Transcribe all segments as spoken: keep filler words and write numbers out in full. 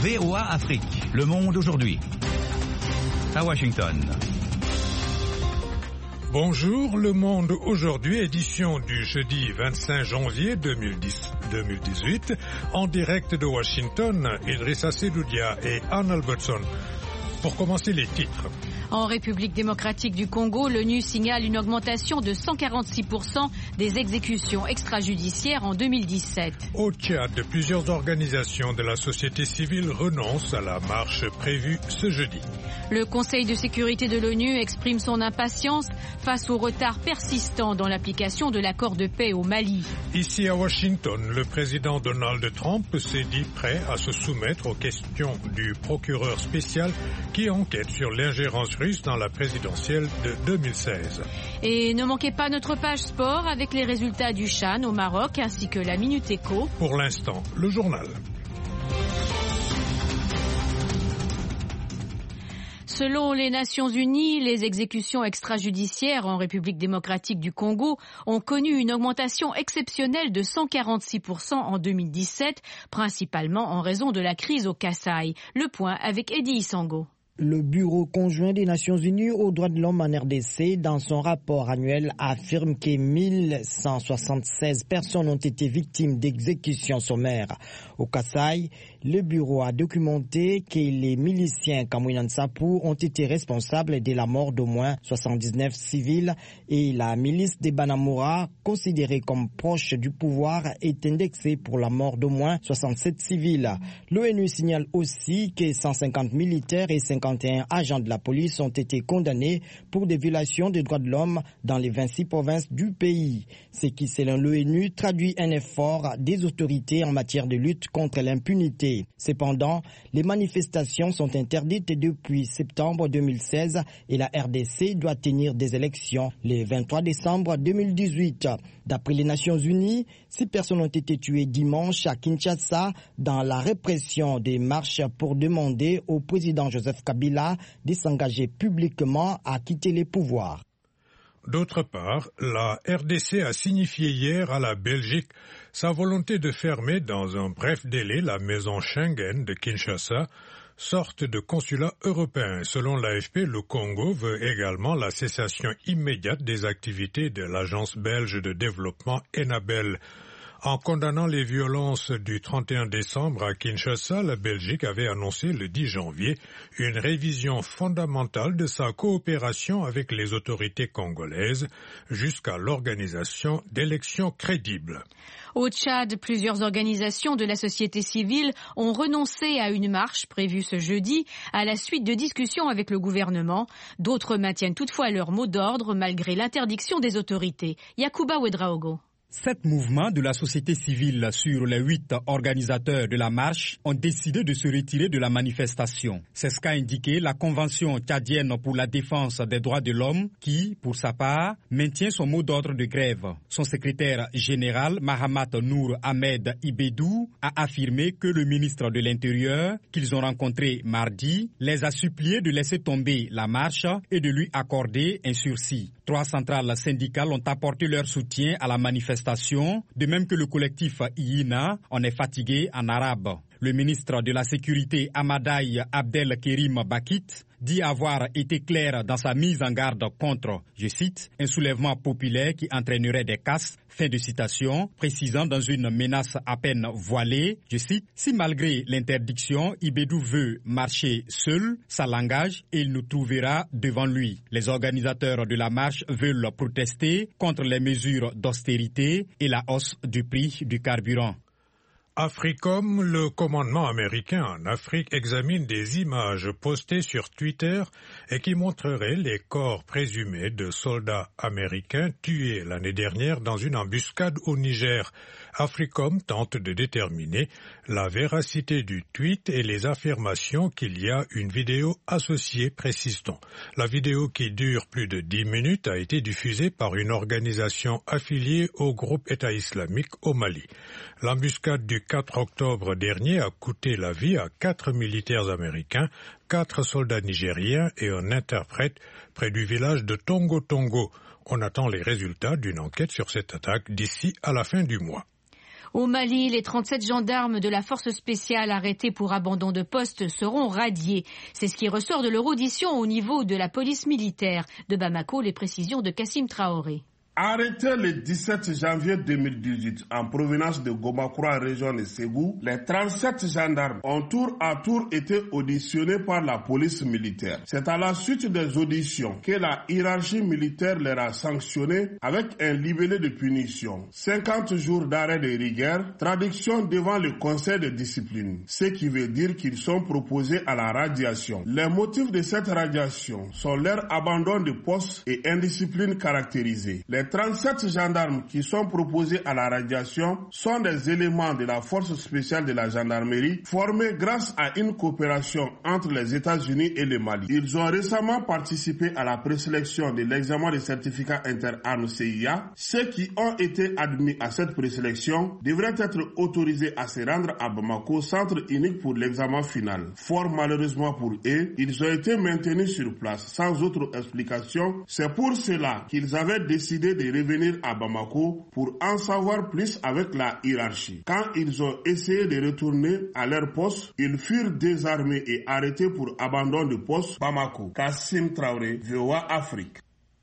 V O A Afrique, Le Monde aujourd'hui. À Washington. Bonjour, Le Monde aujourd'hui, édition du jeudi vingt-cinq janvier deux mille dix-huit, en direct de Washington, Idrissa Sedoudia et Anne Albertson. Pour commencer, les titres. En République démocratique du Congo, l'ONU signale une augmentation de cent quarante-six pour cent des exécutions extrajudiciaires en deux mille dix-sept. Au Tchad, plusieurs organisations de la société civile renoncent à la marche prévue ce jeudi. Le Conseil de sécurité de l'ONU exprime son impatience face au retard persistant dans l'application de l'accord de paix au Mali. Ici à Washington, le président Donald Trump s'est dit prêt à se soumettre aux questions du procureur spécial qui enquête sur l'ingérence russe dans la présidentielle de deux mille seize. Et ne manquez pas notre page sport avec les résultats du CHAN au Maroc ainsi que la Minute Éco. Pour l'instant, le journal. Selon les Nations Unies, les exécutions extrajudiciaires en République démocratique du Congo ont connu une augmentation exceptionnelle de cent quarante-six pour cent en deux mille dix-sept, principalement en raison de la crise au Kasaï. Le point avec Eddie Isango. Le Bureau conjoint des Nations Unies aux droits de l'homme en R D C, dans son rapport annuel, affirme que mille cent soixante-seize personnes ont été victimes d'exécutions sommaires. Au Kasaï, le bureau a documenté que les miliciens Kamwina Nsapu ont été responsables de la mort d'au moins soixante-dix-neuf civils et la milice des Banamura, considérée comme proche du pouvoir, est indexée pour la mort d'au moins soixante-sept civils. L'ONU signale aussi que cent cinquante militaires et cinquante et un agents de la police ont été condamnés pour des violations des droits de l'homme dans les vingt-six provinces du pays. Ce qui, selon l'ONU, traduit un effort des autorités en matière de lutte contre l'impunité. Cependant, les manifestations sont interdites depuis septembre deux mille seize et la R D C doit tenir des élections le vingt-trois décembre deux mille dix-huit. D'après les Nations Unies, six personnes ont été tuées dimanche à Kinshasa dans la répression des marches pour demander au président Joseph Kabila de s'engager publiquement à quitter les pouvoirs. D'autre part, la R D C a signifié hier à la Belgique sa volonté de fermer dans un bref délai la maison Schengen de Kinshasa, sorte de consulat européen. Selon l'A F P, le Congo veut également la cessation immédiate des activités de l'agence belge de développement Enabel. En condamnant les violences du trente et un décembre à Kinshasa, la Belgique avait annoncé le dix janvier une révision fondamentale de sa coopération avec les autorités congolaises jusqu'à l'organisation d'élections crédibles. Au Tchad, plusieurs organisations de la société civile ont renoncé à une marche prévue ce jeudi à la suite de discussions avec le gouvernement. D'autres maintiennent toutefois leur mot d'ordre malgré l'interdiction des autorités. Yacouba Ouedraogo. Sept mouvements de la société civile sur les huit organisateurs de la marche ont décidé de se retirer de la manifestation. C'est ce qu'a indiqué la Convention tchadienne pour la défense des droits de l'homme qui, pour sa part, maintient son mot d'ordre de grève. Son secrétaire général, Mahamat Nour Ahmed Ibedou, a affirmé que le ministre de l'Intérieur, qu'ils ont rencontré mardi, les a suppliés de laisser tomber la marche et de lui accorder un sursis. Trois centrales syndicales ont apporté leur soutien à la manifestation, de même que le collectif I I N A, on est fatigué en arabe. Le ministre de la Sécurité Amadaï Abdelkerim Bakit dit avoir été clair dans sa mise en garde contre, je cite, un soulèvement populaire qui entraînerait des casses, fin de citation, précisant dans une menace à peine voilée, je cite, si malgré l'interdiction, Ibedou veut marcher seul, ça l'engage et il nous trouvera devant lui. Les organisateurs de la marche veulent protester contre les mesures d'austérité et la hausse du prix du carburant. Africom, le commandement américain en Afrique, examine des images postées sur Twitter et qui montreraient les corps présumés de soldats américains tués l'année dernière dans une embuscade au Niger. Africom tente de déterminer la véracité du tweet et les affirmations qu'il y a une vidéo associée, précise-t-on. La vidéo, qui dure plus de dix minutes, a été diffusée par une organisation affiliée au groupe État islamique au Mali. L'embuscade du quatre octobre dernier a coûté la vie à quatre militaires américains, quatre soldats nigériens et un interprète près du village de Tongo Tongo. On attend les résultats d'une enquête sur cette attaque d'ici à la fin du mois. Au Mali, les trente-sept gendarmes de la force spéciale arrêtés pour abandon de poste seront radiés. C'est ce qui ressort de leur audition au niveau de la police militaire. De Bamako, les précisions de Kassim Traoré. Arrêtés le dix-sept janvier deux mille dix-huit en provenance de Gomakura, région de Ségou, les trente-sept gendarmes ont tour à tour été auditionnés par la police militaire. C'est à la suite des auditions que la hiérarchie militaire leur a sanctionné avec un libellé de punition, cinquante jours d'arrêt de rigueur, traduction devant le conseil de discipline, ce qui veut dire qu'ils sont proposés à la radiation. Les motifs de cette radiation sont leur abandon de poste et indiscipline caractérisée. Les trente-sept gendarmes qui sont proposés à la radiation sont des éléments de la force spéciale de la gendarmerie formés grâce à une coopération entre les États-Unis et le Mali. Ils ont récemment participé à la présélection de l'examen des certificats interarmes C I A. Ceux qui ont été admis à cette présélection devraient être autorisés à se rendre à Bamako, centre unique pour l'examen final. Fort malheureusement pour eux, ils ont été maintenus sur place sans autre explication. C'est pour cela qu'ils avaient décidé de revenir à Bamako pour en savoir plus avec la hiérarchie. Quand ils ont essayé de retourner à leur poste, ils furent désarmés et arrêtés pour abandon de poste. Bamako, Kassim Traoré, V O A Afrique.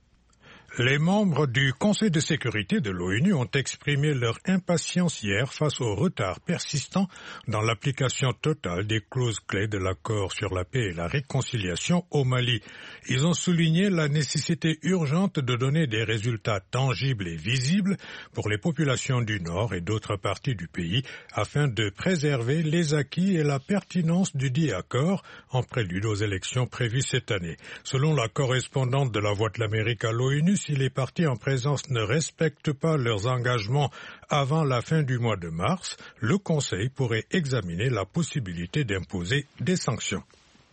Les membres du Conseil de sécurité de l'ONU ont exprimé leur impatience hier face au retard persistant dans l'application totale des clauses clés de l'accord sur la paix et la réconciliation au Mali. Ils ont souligné la nécessité urgente de donner des résultats tangibles et visibles pour les populations du Nord et d'autres parties du pays afin de préserver les acquis et la pertinence du dit accord en prélude aux élections prévues cette année. Selon la correspondante de la Voix de l'Amérique à l'ONU, si les partis en présence ne respectent pas leurs engagements avant la fin du mois de mars, le Conseil pourrait examiner la possibilité d'imposer des sanctions.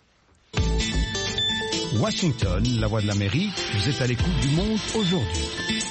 Washington, la Voix de l'Amérique, vous êtes à l'écoute du monde aujourd'hui.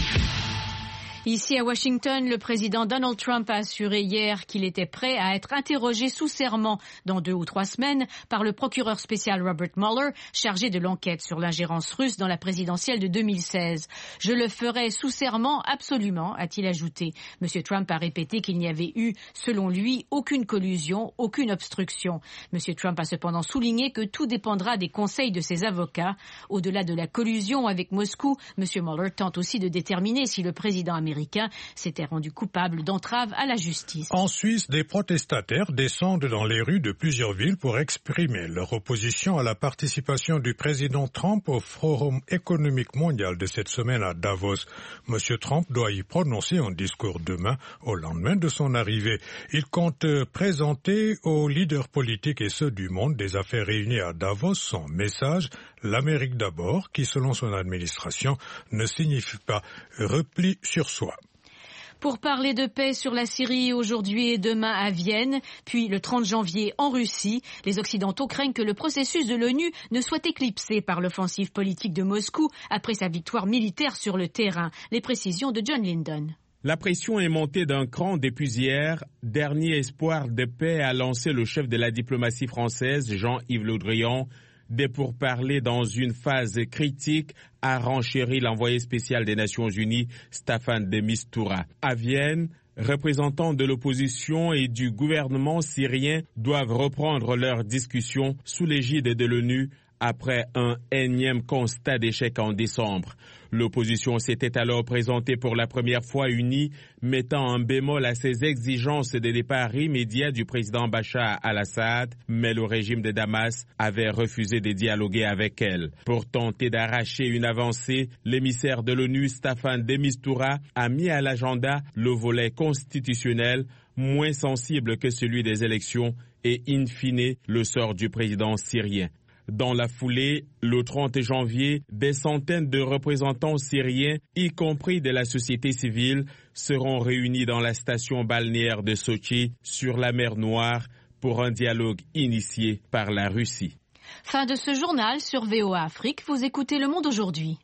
Ici à Washington, le président Donald Trump a assuré hier qu'il était prêt à être interrogé sous serment dans deux ou trois semaines par le procureur spécial Robert Mueller, chargé de l'enquête sur l'ingérence russe dans la présidentielle de deux mille seize. « Je le ferai sous serment absolument », a-t-il ajouté. M. Trump a répété qu'il n'y avait eu, selon lui, aucune collusion, aucune obstruction. M. Trump a cependant souligné que tout dépendra des conseils de ses avocats. Au-delà de la collusion avec Moscou, M. Mueller tente aussi de déterminer si le président américain s'était rendu coupable d'entrave à la justice. En Suisse, des protestataires descendent dans les rues de plusieurs villes pour exprimer leur opposition à la participation du président Trump au Forum économique mondial de cette semaine à Davos. Monsieur Trump doit y prononcer un discours demain, au lendemain de son arrivée. Il compte présenter aux leaders politiques et ceux du monde des affaires réunis à Davos son message « L'Amérique d'abord » qui, selon son administration, ne signifie pas repli sur soi. Pour parler de paix sur la Syrie aujourd'hui et demain à Vienne, puis le trente janvier en Russie, les Occidentaux craignent que le processus de l'ONU ne soit éclipsé par l'offensive politique de Moscou après sa victoire militaire sur le terrain. Les précisions de John Lyndon. La pression est montée d'un cran depuis hier. Dernier espoir de paix a lancé le chef de la diplomatie française, Jean-Yves Le Drian. Des pourparlers dans une phase critique, a renchéri l'envoyé spécial des Nations Unies, Staffan de Mistura. À Vienne, représentants de l'opposition et du gouvernement syrien doivent reprendre leurs discussions sous l'égide de l'ONU après un énième constat d'échec en décembre. L'opposition s'était alors présentée pour la première fois unie, mettant un bémol à ses exigences de départ immédiat du président Bachar al-Assad, mais le régime de Damas avait refusé de dialoguer avec elle. Pour tenter d'arracher une avancée, l'émissaire de l'ONU, Staffan de Mistura, a mis à l'agenda le volet constitutionnel, moins sensible que celui des élections, et in fine le sort du président syrien. Dans la foulée, le trente janvier, des centaines de représentants syriens, y compris de la société civile, seront réunis dans la station balnéaire de Sochi, sur la mer Noire, pour un dialogue initié par la Russie. Fin de ce journal sur V O A Afrique. Vous écoutez Le Monde aujourd'hui.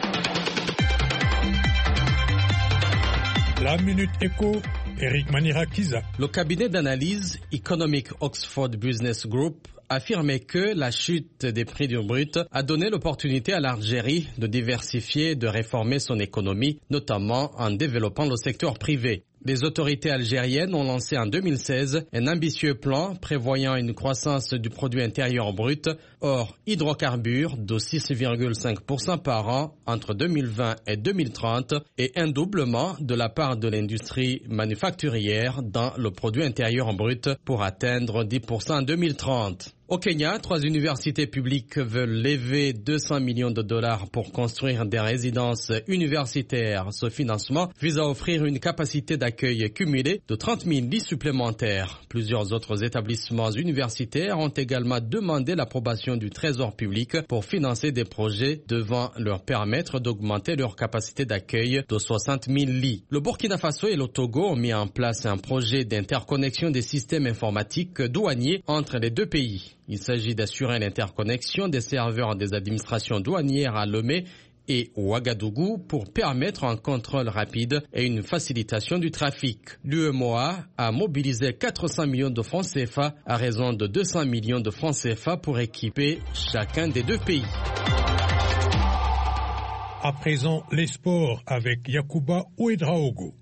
La Minute Éco, Eric Manirakiza. Le cabinet d'analyse Economic Oxford Business Group affirmait que la chute des prix du brut a donné l'opportunité à l'Algérie de diversifier et de réformer son économie, notamment en développant le secteur privé. Les autorités algériennes ont lancé en deux mille seize un ambitieux plan prévoyant une croissance du produit intérieur brut hors hydrocarbures de six virgule cinq pour cent par an entre deux mille vingt et deux mille trente et un doublement de la part de l'industrie manufacturière dans le produit intérieur brut pour atteindre dix pour cent en deux mille trente. Au Kenya, trois universités publiques veulent lever deux cents millions de dollars pour construire des résidences universitaires. Ce financement vise à offrir une capacité d'accueil cumulée de trente mille lits supplémentaires. Plusieurs autres établissements universitaires ont également demandé l'approbation du Trésor public pour financer des projets devant leur permettre d'augmenter leur capacité d'accueil de soixante mille lits. Le Burkina Faso et le Togo ont mis en place un projet d'interconnexion des systèmes informatiques douaniers entre les deux pays. Il s'agit d'assurer l'interconnexion des serveurs des administrations douanières à Lomé et Ouagadougou pour permettre un contrôle rapide et une facilitation du trafic. L'U E M O A a mobilisé quatre cents millions de francs C F A à raison de deux cents millions de francs C F A pour équiper chacun des deux pays. À présent, les sports avec Yacouba Ouedraogo.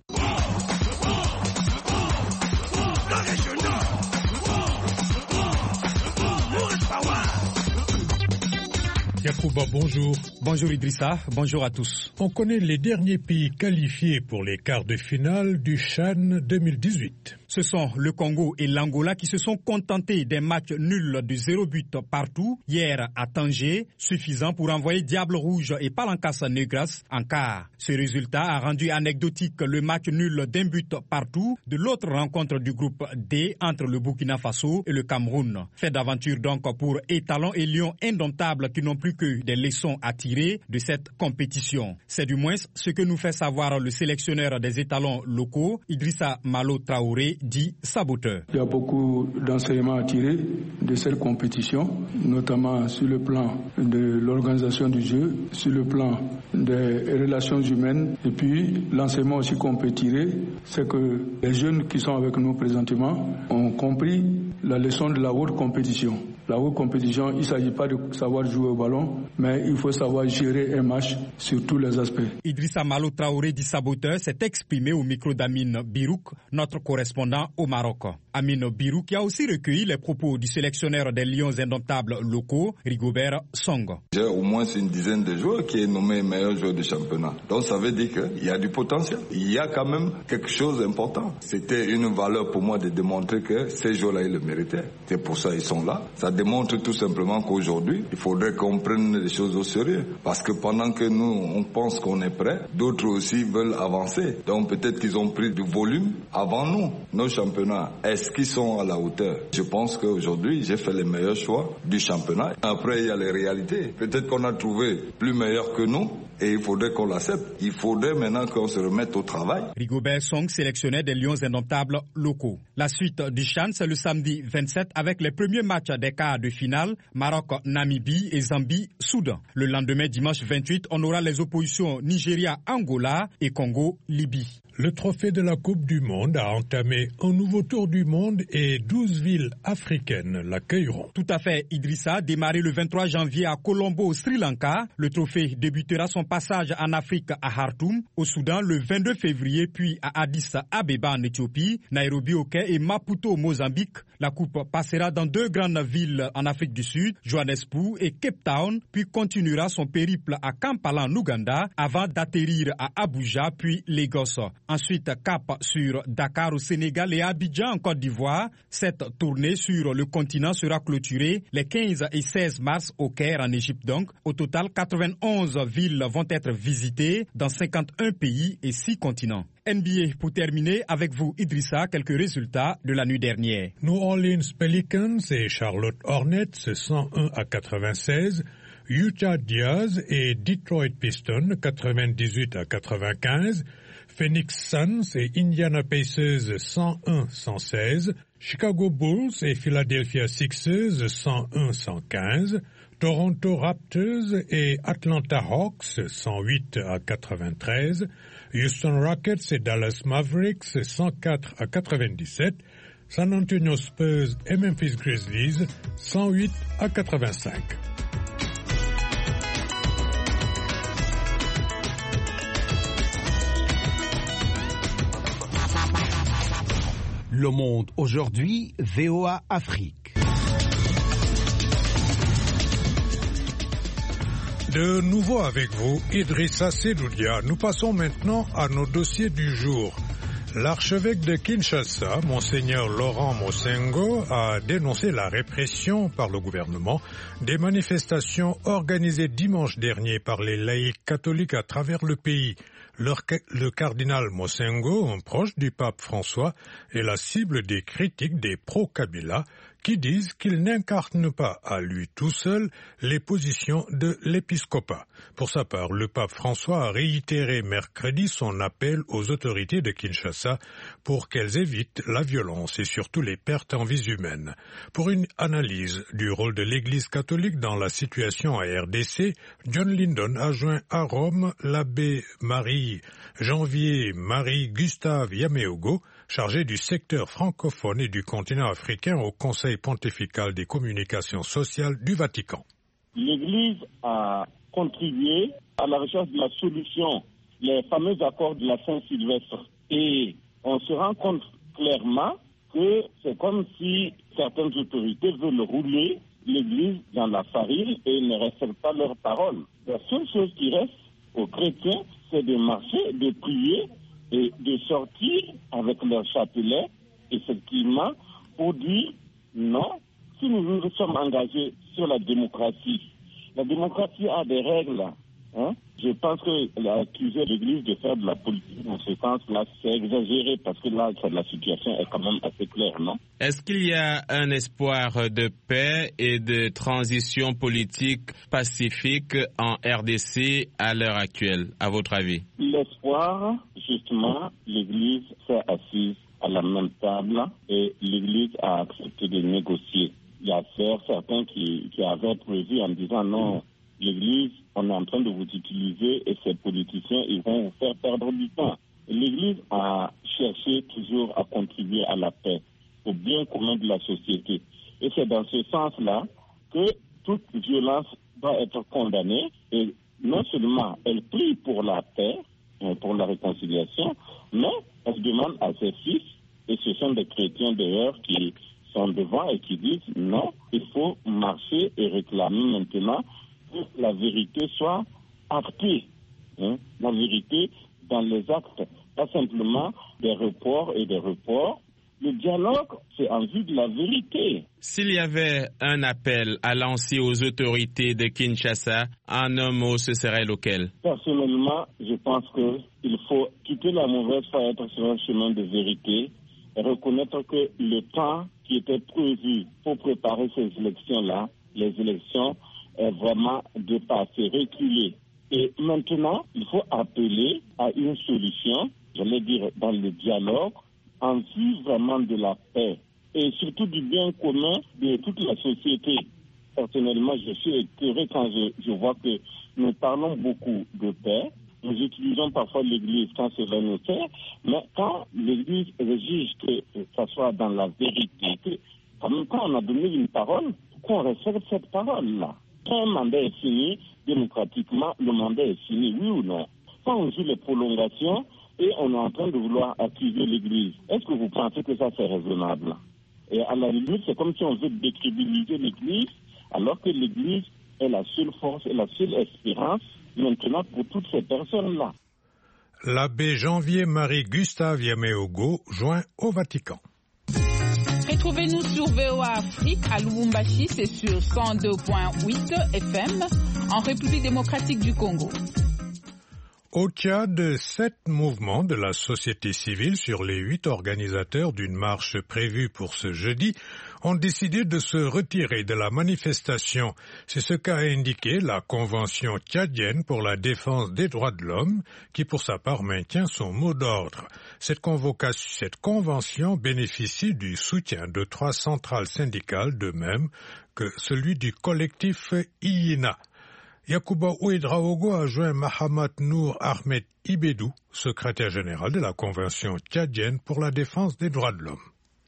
Yacouba, bonjour. Bonjour Idrissa, bonjour à tous. On connaît les derniers pays qualifiés pour les quarts de finale du CHAN deux mille dix-huit. Ce sont le Congo et l'Angola qui se sont contentés d'un match nul de zéro but partout hier à Tanger, suffisant pour envoyer Diable Rouge et Palancas Negras en quart. Ce résultat a rendu anecdotique le match nul d'un but partout de l'autre rencontre du groupe D entre le Burkina Faso et le Cameroun. Fait d'aventure donc pour Étalons et Lions indomptables qui n'ont plus que des leçons à tirer de cette compétition. C'est du moins ce que nous fait savoir le sélectionneur des étalons locaux, Idrissa Malo Traoré, dit saboteur. Il y a beaucoup d'enseignements à tirer de cette compétition, notamment sur le plan de l'organisation du jeu, sur le plan des relations humaines, et puis l'enseignement aussi qu'on peut tirer, c'est que les jeunes qui sont avec nous présentement ont compris la leçon de la haute compétition. La haute compétition, il ne s'agit pas de savoir jouer au ballon, mais il faut savoir gérer un match sur tous les aspects. Idrissa Malo Traoré, dit saboteur, s'est exprimé au micro d'Amine Birouk, notre correspondant au Maroc. Amine Birouk qui a aussi recueilli les propos du sélectionneur des Lions indomptables locaux, Rigobert Song. J'ai au moins une dizaine de joueurs qui est nommé meilleur joueur du championnat. Donc ça veut dire qu'il y a du potentiel. Il y a quand même quelque chose d'important. C'était une valeur pour moi de démontrer que ces joueurs-là, ils le méritaient. C'est pour ça qu'ils sont là. Ça démontre tout simplement qu'aujourd'hui, il faudrait qu'on prenne les choses au sérieux. Parce que pendant que nous, on pense qu'on est prêt, d'autres aussi veulent avancer. Donc peut-être qu'ils ont pris du volume avant nous. Nos championnats, est-ce qu'ils sont à la hauteur? Je pense qu'aujourd'hui, j'ai fait les meilleurs choix du championnat. Après, il y a les réalités. Peut-être qu'on a trouvé plus meilleur que nous. Et il faudrait qu'on l'accepte. Il faudrait maintenant qu'on se remette au travail. Rigobert Song, sélectionneur des Lions indomptables locaux. La suite du CHAN, c'est le samedi vingt-sept avec les premiers matchs des quarts de finale, Maroc, Namibie et Zambie, Soudan. Le lendemain, dimanche vingt-huit, on aura les oppositions Nigeria, Angola et Congo, Libye. Le trophée de la Coupe du Monde a entamé un nouveau tour du monde et douze villes africaines l'accueilleront. Tout à fait, Idrissa, démarré le vingt-trois janvier à Colombo, au Sri Lanka. Le trophée débutera son passage en Afrique à Khartoum, au Soudan le vingt-deux février, puis à Addis Abeba en Éthiopie, Nairobi au Kenya et Maputo au Mozambique. La coupe passera dans deux grandes villes en Afrique du Sud, Johannesburg et Cape Town, puis continuera son périple à Kampala en Ouganda avant d'atterrir à Abuja puis Lagos. Ensuite, cap sur Dakar au Sénégal et Abidjan en Côte d'Ivoire. Cette tournée sur le continent sera clôturée les quinze et seize mars au Caire en Égypte donc. Au total, quatre-vingt-onze villes vont être visitées dans cinquante et un pays et six continents. N B A pour terminer avec vous Idrissa, quelques résultats de la nuit dernière. New Orleans Pelicans et Charlotte Hornets cent un à quatre-vingt-seize, Utah Jazz et Detroit Pistons quatre-vingt-dix-huit à quatre-vingt-quinze, Phoenix Suns et Indiana Pacers cent un à cent seize, Chicago Bulls et Philadelphia Sixers cent un à cent quinze, Toronto Raptors et Atlanta Hawks cent huit à quatre-vingt-treize, Houston Rockets et Dallas Mavericks cent quatre à quatre-vingt-dix-sept, San Antonio Spurs et Memphis Grizzlies cent huit à quatre-vingt-cinq. Le Monde aujourd'hui, V O A Afrique. De nouveau avec vous, Idrissa Sedoudia. Nous passons maintenant à nos dossiers du jour. L'archevêque de Kinshasa, Monseigneur Laurent Mosengo, a dénoncé la répression par le gouvernement des manifestations organisées dimanche dernier par les laïcs catholiques à travers le pays. Le cardinal Mosengo, un proche du pape François, est la cible des critiques des pro-Kabila qui disent qu'il n'incarne pas à lui tout seul les positions de l'épiscopat. Pour sa part, le pape François a réitéré mercredi son appel aux autorités de Kinshasa pour qu'elles évitent la violence et surtout les pertes en vies humaines. Pour une analyse du rôle de l'Église catholique dans la situation en R D C, John Lindon a joint à Rome l'abbé Marie-Janvier Marie-Gustave Yameogo, chargé du secteur francophone et du continent africain au Conseil pontifical des communications sociales du Vatican. L'Église a contribué à la recherche de la solution, les fameux accords de la Saint-Sylvestre. Et on se rend compte clairement que c'est comme si certaines autorités veulent rouler l'Église dans la farine et ne respectent pas leurs paroles. La seule chose qui reste aux chrétiens, c'est de marcher, de prier et de sortir avec leur chapelet, effectivement, pour dire non, si nous nous sommes engagés sur la démocratie, la démocratie a des règles. Hein? Je pense que accuser l'Église de faire de la politique dans ce sens-là, c'est exagéré parce que là, la situation est quand même assez claire, non? Est-ce qu'il y a un espoir de paix et de transition politique pacifique en R D C à l'heure actuelle, à votre avis? L'espoir, justement, l'Église s'est assise à la même table et l'Église a accepté de négocier. Il y a certains qui, qui avaient prévu en disant non, l'Église, on est en train de vous utiliser et ces politiciens, ils vont vous faire perdre du temps. L'Église a cherché toujours à contribuer à la paix, au bien commun de la société. Et c'est dans ce sens-là que toute violence doit être condamnée. Et non seulement elle prie pour la paix, pour la réconciliation, mais elle demande à ses fils, et ce sont des chrétiens d'ailleurs qui sont devant et qui disent non, il faut marcher et réclamer maintenant que la vérité soit actée, hein, la vérité dans les actes, pas simplement des reports et des reports. Le dialogue, c'est en vue de la vérité. S'il y avait un appel à lancer aux autorités de Kinshasa, en un mot, ce serait lequel? Personnellement, je pense qu'il faut quitter la mauvaise foi et être sur un chemin de vérité et reconnaître que le temps qui était prévu pour préparer ces élections-là, les élections, est vraiment dépassé, reculé. Et maintenant, il faut appeler à une solution, j'allais dire dans le dialogue, en vue vraiment de la paix et surtout du bien commun de toute la société. Personnellement, je suis écœuré quand je, je vois que nous parlons beaucoup de paix. Nous utilisons parfois l'Église quand c'est nécessaire, mais quand l'Église exige que ça soit dans la vérité, que, en même temps on a donné une parole, qu'on respecte cette parole-là. Quand un mandat est fini, démocratiquement, le mandat est fini, oui ou non? Quand on joue les prolongations et on est en train de vouloir accuser l'Église, est-ce que vous pensez que ça c'est raisonnable? Et à la limite, c'est comme si on veut décrédibiliser l'Église, alors que l'Église est la seule force et la seule espérance maintenant pour toutes ces personnes-là. L'abbé Janvier Marie-Gustave Yameogo, joint au Vatican. Retrouvez-nous sur V O A Afrique à Lubumbashi, c'est sur cent deux virgule huit F M, en République démocratique du Congo. Au Tchad, sept mouvements de la société civile sur les huit organisateurs d'une marche prévue pour ce jeudi ont décidé de se retirer de la manifestation. C'est ce qu'a indiqué la Convention tchadienne pour la défense des droits de l'homme, qui pour sa part maintient son mot d'ordre. Cette, cette convention bénéficie du soutien de trois centrales syndicales, de même que celui du collectif I I N A. Yacouba Ouedraogo a joint Mahamat Nour Ahmed Ibedou, secrétaire général de la Convention tchadienne pour la défense des droits de l'homme.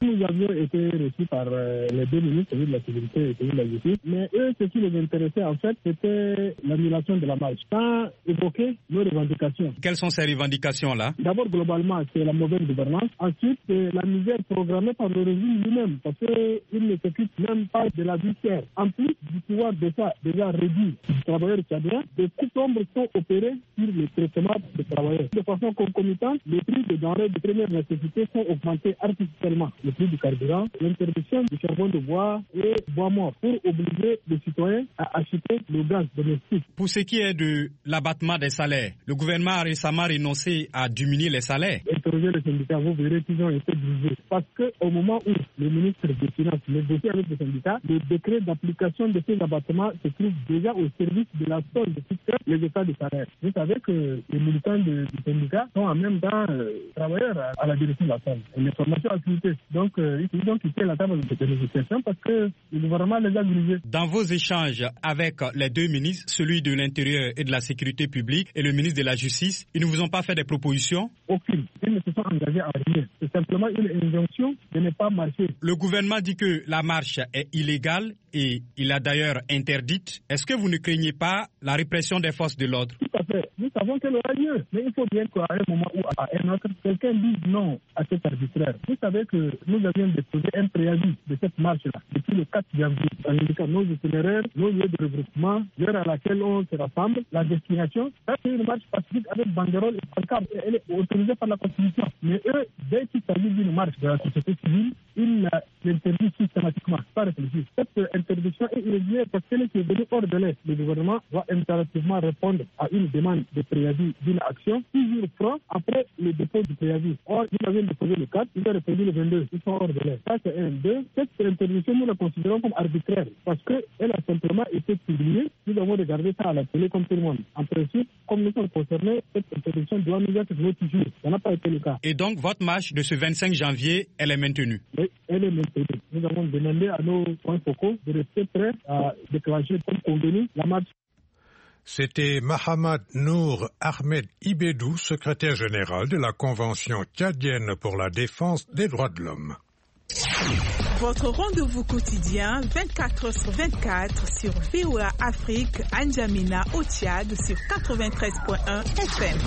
Nous avions été reçus par euh, les deux ministres, celui de la sécurité et celui de la justice, mais eux, ce qui les intéressait en fait, c'était l'annulation de la marche, sans évoquer nos revendications. Quelles sont ces revendications-là? D'abord, globalement, c'est la mauvaise gouvernance. Ensuite, c'est la misère programmée par le régime lui-même, parce qu'il ne s'occupe même pas de la vie chère. En plus du pouvoir d'État déjà réduit du travailleur tchadien, des coupes d'ombre sont opérées sur le traitement des travailleurs. De façon concomitante, les prix des denrées de première nécessité sont augmentés artificiellement. Le prix du carburant, l'interdiction du charbon de bois et bois mort pour obliger les citoyens à acheter le gaz domestique. Pour ce qui est de l'abattement des salaires, le gouvernement a récemment renoncé à diminuer les salaires. Interrogez les syndicats, vous verrez qu'ils ont été divisés. Parce qu'au moment où le ministre des Finances négocie avec les syndicats, le décret d'application de ces abattements se trouve déjà au service de la solde fiscale, les états de salaire. Vous savez que les militants du syndicat sont en même temps euh, travailleurs à, à la direction de la solde. Les formations activité. Donc, euh, ils ont quitté la table de négociation parce que le gouvernement les a dirigés. Dans vos échanges avec les deux ministres, celui de l'Intérieur et de la Sécurité publique et le ministre de la Justice, ils ne vous ont pas fait des propositions? Aucune. Ils ne se sont engagés à rien. C'est simplement une injonction de ne pas marcher. Le gouvernement dit que la marche est illégale et il l'a d'ailleurs interdite. Est-ce que vous ne craignez pas la répression des forces de l'ordre? Tout à fait. Nous savons qu'elle aura lieu. Mais il faut bien qu'à un moment ou à un autre, quelqu'un dise non à cet arbitraire. Vous savez que nous avions déposé un préavis de cette marche-là depuis le quatre janvier en indiquant nos itinéraires, nos lieux de regroupement, l'heure à laquelle on se rassemble, la destination. Ça, c'est une marche pacifique avec banderole et pancarte. Elle est autorisée par la Constitution. Mais eux, dès qu'il s'agit d'une marche de la société civile, ils l'interdisent systématiquement, pas réfléchir. Cette interdiction est irrégulière parce qu'elle est venue hors de l'air. Le gouvernement va impérativement répondre à une demande de préavis d'une action six jours francs après le dépôt du préavis. Or, ils avaient déposé le quatre, ils ont répondu le vingt-deux. Ils sont hors de l'air. Ça, c'est un. Deux, cette interdiction, nous la considérons comme arbitraire parce qu'elle a simplement été publiée. Nous avons regardé ça à la télé comme tout le monde. En principe, comme nous sommes concernés, cette interdiction doit nous être notifiée. Ça n'a pas été le cas. Et donc, votre marche de ce vingt-cinq janvier, elle est maintenue? Oui, elle est maintenue. Nous avons demandé à nos points focaux de rester prêts à déclencher comme convenu la marche. C'était Mahamad Nour Ahmed Ibedou, secrétaire général de la Convention tchadienne pour la défense des droits de l'homme. Votre rendez-vous quotidien vingt-quatre heures sur vingt-quatre sur V O A Afrique, N'Djamena au Tchad sur quatre-vingt-treize point un F M.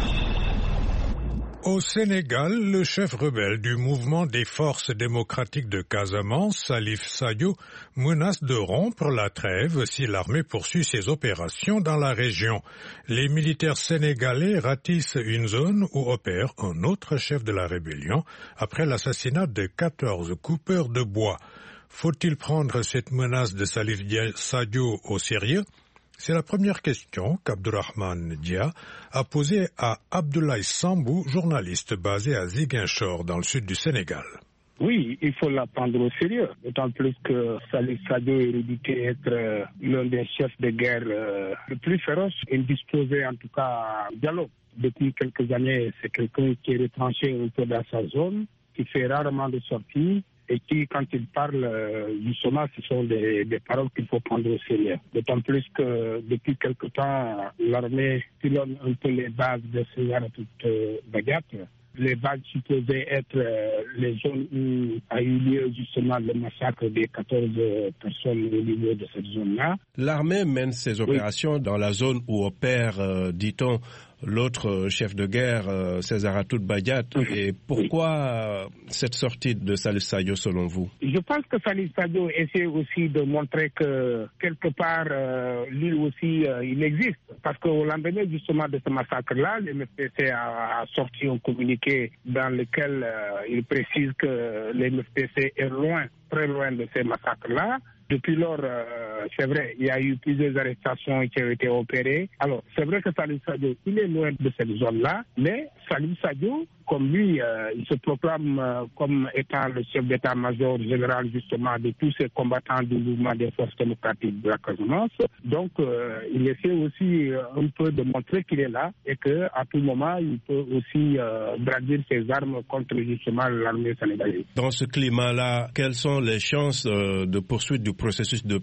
Au Sénégal, le chef rebelle du mouvement des forces démocratiques de Casamance, Salif Sadio, menace de rompre la trêve si l'armée poursuit ses opérations dans la région. Les militaires sénégalais ratissent une zone où opère un autre chef de la rébellion après l'assassinat de quatorze coupeurs de bois. Faut-il prendre cette menace de Salif Sadio au sérieux? C'est la première question qu'Abdourahmane Dia a posée à Abdoulaye Sambou, journaliste basé à Ziguinchor, dans le sud du Sénégal. Oui, il faut la prendre au sérieux, d'autant plus que Salif Sadio est réputé être euh, l'un des chefs de guerre euh, le plus féroce et disposé en tout cas à dialogue. Depuis quelques années, c'est quelqu'un qui est retranché autour de sa zone, qui fait rarement de sorties. Et qui, quand il parle, justement, ce sont des, des paroles qu'il faut prendre au sérieux. D'autant plus que depuis quelque temps, l'armée pilonne un peu les bases de ces Aratout Bagat. Les bases supposées être les zones où a eu lieu justement le massacre des quatorze personnes au niveau de cette zone-là. L'armée mène ses opérations oui. dans la zone où opère, euh, dit-on, l'autre chef de guerre, euh, César Atoute Badiat. Oui. Et pourquoi oui. cette sortie de Salif Sadio selon vous? Je pense que Salif Sadio essaie aussi de montrer que quelque part, euh, lui aussi, euh, il existe. Parce qu'au lendemain justement de ce massacre-là, le M F P C a, a sorti un communiqué dans lequel euh, il précise que le M F P C est loin, très loin de ces massacres-là. Depuis lors, euh, c'est vrai, il y a eu plusieurs arrestations qui ont été opérées. Alors, c'est vrai que Salif Sadio, il est loin de cette zone-là, mais Salif Sadio, comme lui, euh, il se proclame euh, comme étant le chef d'état-major général justement de tous ces combattants du mouvement des forces démocratiques de la Casamance. Donc, euh, il essaie aussi euh, un peu de montrer qu'il est là et qu'à tout moment, il peut aussi euh, brandir ses armes contre justement l'armée sénégalaise. Dans ce climat-là, quelles sont les chances euh, de poursuite du processus de paix qui se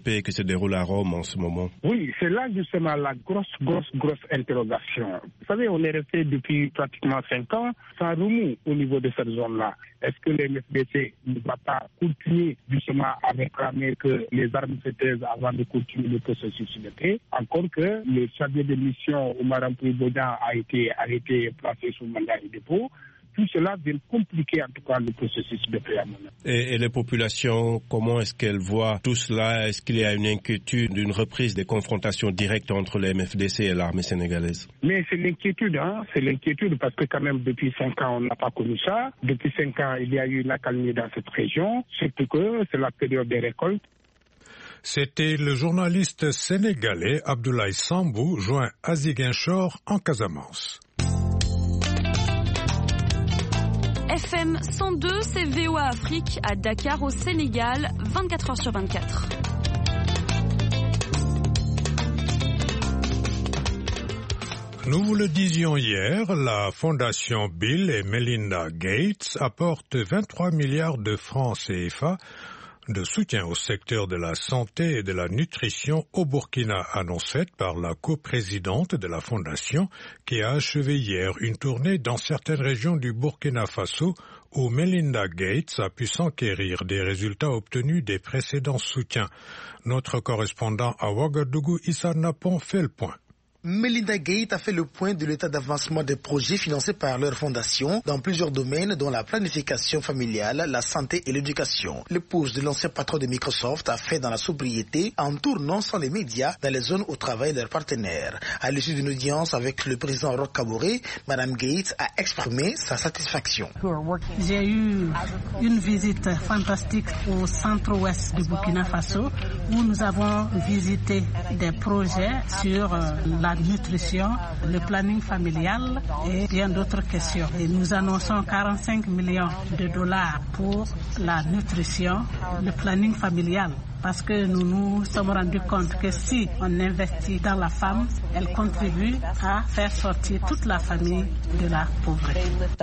déroule à Rome en ce moment? Oui, c'est là justement la grosse, grosse, grosse interrogation. Vous savez, on est resté depuis pratiquement cinq ans sans remous au niveau de cette zone-là. Est-ce que le M F D C ne va pas continuer justement à réclamer que les armes se taisent avant de continuer le processus de paix? Encore que le chargé de mission Oumar Bodian a été arrêté et placé sous mandat de dépôt. Tout cela vient compliquer en tout cas le processus de paix à mon avis. Et, et les populations, comment est-ce qu'elles voient tout cela? Est-ce qu'il y a une inquiétude d'une reprise des confrontations directes entre le M F D C et l'armée sénégalaise? Mais c'est l'inquiétude, hein, c'est l'inquiétude parce que quand même depuis cinq ans on n'a pas connu ça. Depuis cinq ans il y a eu une accalmie dans cette région, surtout que c'est la période des récoltes. C'était le journaliste sénégalais Abdoulaye Sambou, joint à Ziguinchor en Casamance. F M cent deux, c'est V O A Afrique à Dakar au Sénégal, vingt-quatre heures sur vingt-quatre. Nous vous le disions hier, la fondation Bill et Melinda Gates apporte vingt-trois milliards de francs C F A de soutien au secteur de la santé et de la nutrition au Burkina, annonçait par la coprésidente de la fondation qui a achevé hier une tournée dans certaines régions du Burkina Faso où Melinda Gates a pu s'enquérir des résultats obtenus des précédents soutiens. Notre correspondant à Ouagadougou, Issa Napon, fait le point. Melinda Gates a fait le point de l'état d'avancement des projets financés par leur fondation dans plusieurs domaines dont la planification familiale, la santé et l'éducation. L'épouse de l'ancien patron de Microsoft a fait dans la sobriété en tournant sans les médias dans les zones où travaillent leurs partenaires. À l'issue d'une audience avec le président Roch Kaboré, Madame Gates a exprimé sa satisfaction. J'ai eu une visite fantastique au centre-ouest du Burkina Faso où nous avons visité des projets sur la nutrition, le planning familial et bien d'autres questions. Et nous annonçons quarante-cinq millions de dollars pour la nutrition, le planning familial. Parce que nous nous sommes rendus compte que si on investit dans la femme, elle contribue à faire sortir toute la famille de la pauvreté.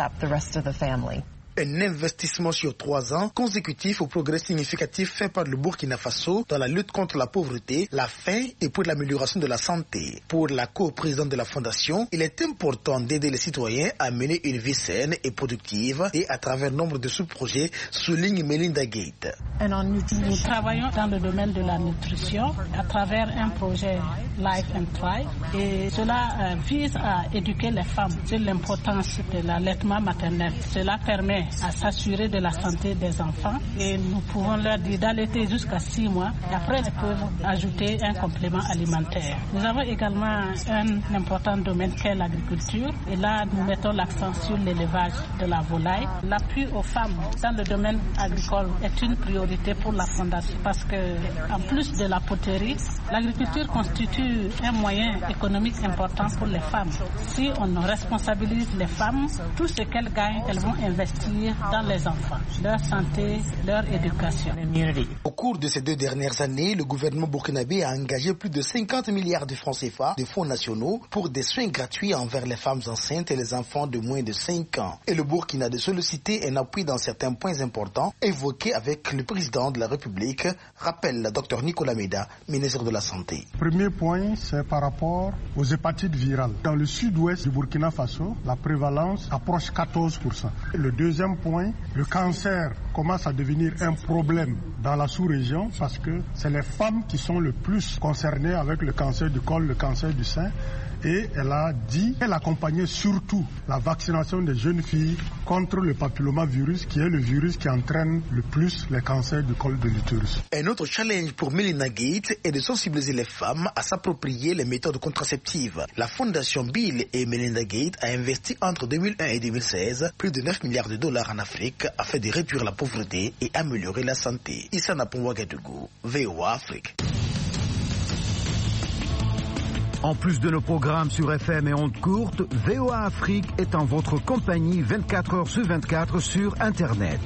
Un investissement sur trois ans consécutif au progrès significatif fait par le Burkina Faso dans la lutte contre la pauvreté, la faim et pour l'amélioration de la santé. Pour la coprésidente de la fondation, il est important d'aider les citoyens à mener une vie saine et productive et à travers nombre de sous-projets, souligne Melinda Gates. Nous travaillons dans le domaine de la nutrition à travers un projet Life and Thrive et cela vise à éduquer les femmes sur l'importance de l'allaitement maternel. Cela permet à s'assurer de la santé des enfants et nous pouvons leur dire d'allaiter jusqu'à six mois et après ils peuvent ajouter un complément alimentaire. Nous avons également un important domaine qui est l'agriculture et là nous mettons l'accent sur l'élevage de la volaille. L'appui aux femmes dans le domaine agricole est une priorité pour la fondation parce que en plus de la poterie, l'agriculture constitue un moyen économique important pour les femmes. Si on responsabilise les femmes, tout ce qu'elles gagnent, elles vont investir dans les enfants, leur santé, leur éducation. Au cours de ces deux dernières années, le gouvernement burkinabé a engagé plus de cinquante milliards de francs C F A de fonds nationaux pour des soins gratuits envers les femmes enceintes et les enfants de moins de cinq ans. Et le Burkina de solliciter un appui dans certains points importants évoqués avec le président de la République, rappelle le docteur Nicolas Meda, ministre de la Santé. Premier point, c'est par rapport aux hépatites virales. Dans le sud-ouest du Burkina Faso, la prévalence approche quatorze pour cent. Le deuxième point, le cancer commence à devenir un problème dans la sous-région parce que c'est les femmes qui sont le plus concernées avec le cancer du col, le cancer du sein. Et elle a dit qu'elle accompagnait surtout la vaccination des jeunes filles contre le papillomavirus, qui est le virus qui entraîne le plus les cancers du col de l'utérus. Un autre challenge pour Melinda Gates est de sensibiliser les femmes à s'approprier les méthodes contraceptives. La fondation Bill et Melinda Gates a investi entre deux mille un et deux mille seize plus de neuf milliards de dollars en Afrique afin de réduire la pauvreté et améliorer la santé. Issa Napon, Ouagadougou, V O A Afrique. En plus de nos programmes sur F M et ondes courtes, V O A Afrique est en votre compagnie vingt-quatre heures sur vingt-quatre sur Internet.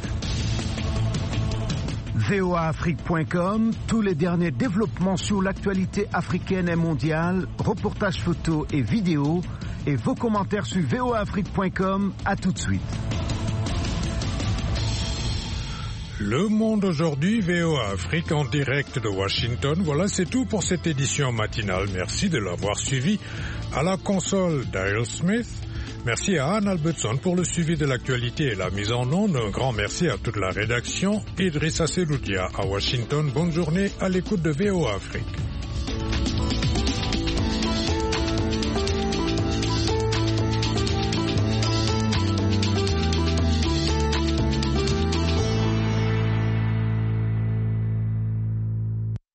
V O A Afrique point com, tous les derniers développements sur l'actualité africaine et mondiale, reportages photos et vidéos, et vos commentaires sur V O A Afrique point com. À tout de suite. Le Monde aujourd'hui, V O A Afrique en direct de Washington. Voilà, c'est tout pour cette édition matinale. Merci de l'avoir suivi. À la console, Daryl Smith. Merci à Anne Albertson pour le suivi de l'actualité et la mise en onde. Un grand merci à toute la rédaction. Idrissa Seloudia à Washington. Bonne journée à l'écoute de V O A Afrique.